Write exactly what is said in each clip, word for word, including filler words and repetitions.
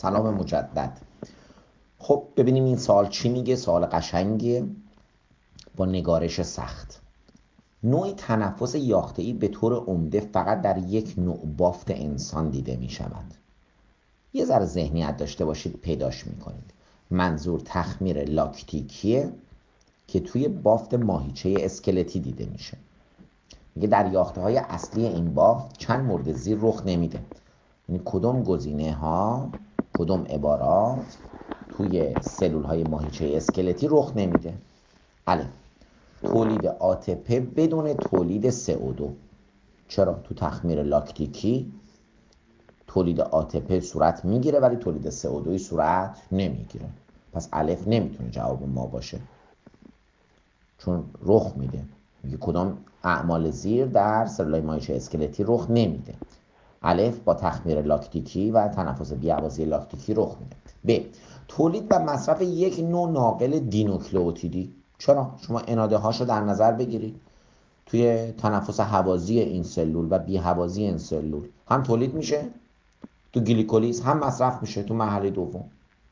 سلام مجدد. خب ببینیم این سوال چی میگه. سوال قشنگیه با نگارش سخت. نوعی تنفس یافته‌ای به طور عمده فقط در یک نوع بافت انسان دیده میشود. یه ذره ذهنیت داشته باشید پیداش میکنید. منظور تخمیر لاکتیکیه که توی بافت ماهیچه اسکلتی دیده میشه. میگه در یافته‌های اصلی این بافت چند مورد زیر رخ نمیده. یعنی کدوم گزینه ها، کدوم عبارات توی سلول های ماهیچه اسکلتی رخ نمیده. الف، تولید آتپه بدون تولید سی او دو. چرا؟ تو تخمیر لاکتیکی تولید آتپه صورت میگیره ولی تولید سی او دو صورت نمیگیره. پس الف نمیتونه جواب ما باشه چون رخ میده. میگه کدام اعمال زیر در سلولای ماهیچه اسکلتی رخ نمیده. الف با تخمیر لاکتیکی و تنفس بی‌هوازی لاکتیکی رخ میده. ب، تولید و مصرف یک نوع ناقل دینوکلئوتیدی. چرا؟ شما اناده هاشو در نظر بگیرید. توی تنفس هوازی این سلول و بی‌هوازی این سلول هم تولید میشه، تو گلیکولیز هم مصرف میشه تو مرحله دوم.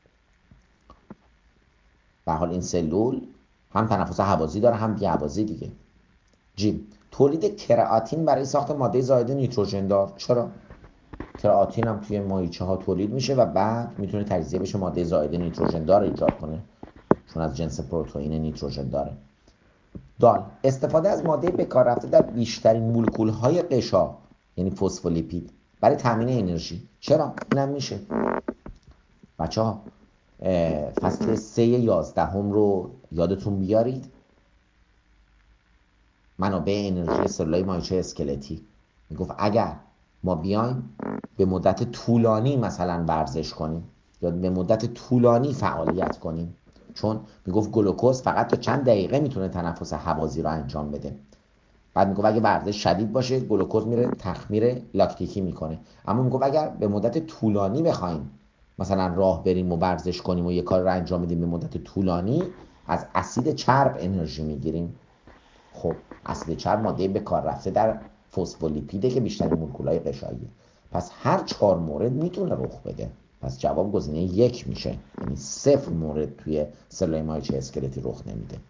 به حال این سلول هم تنفس هوازی داره هم بی‌هوازی دیگه. جیم، تولید کراتین برای ساخت ماده زائد نیتروژن دار. چرا؟ کراتین هم توی ماهیچه ها تولید میشه و بعد میتونه تجزیه بشه ماده زائد نیتروژن دار ایجاد کنه چون از جنس پروتئین نیتروژن داره. دال، استفاده از ماده بکار رفته در بیشترین مولکول های غشا یعنی فسفولیپید برای تامین انرژی. چرا؟ اینم میشه. بچه ها فصل سه یازدهم رو یادتون بیارید. منابع انرژی سلولای ماهیچه اسکلتی میگفت اگر ما بیایم به مدت طولانی مثلا ورزش کنیم یا به مدت طولانی فعالیت کنیم، چون میگفت گلوکوز فقط تا چند دقیقه میتونه تنفس هوازی رو انجام بده. بعد میگفت اگه ورزش شدید باشه گلوکوز میره تخمیر لاکتیکی میکنه. اما میگفت اگر به مدت طولانی بخوایم مثلا راه بریم و ورزش کنیم و یه کار رو انجام بدیم به مدت طولانی، از اسید چرب انرژی میگیریم. خب اسید چرب ماده به کار رفته در فسفولیپیده که بیشترین مولکولای غشاییه. پس هر چهار مورد میتونه رخ بده. پس جواب گزینه یک میشه. یعنی صفر مورد توی سلول ماهیچه اسکلتی رخ نمیده.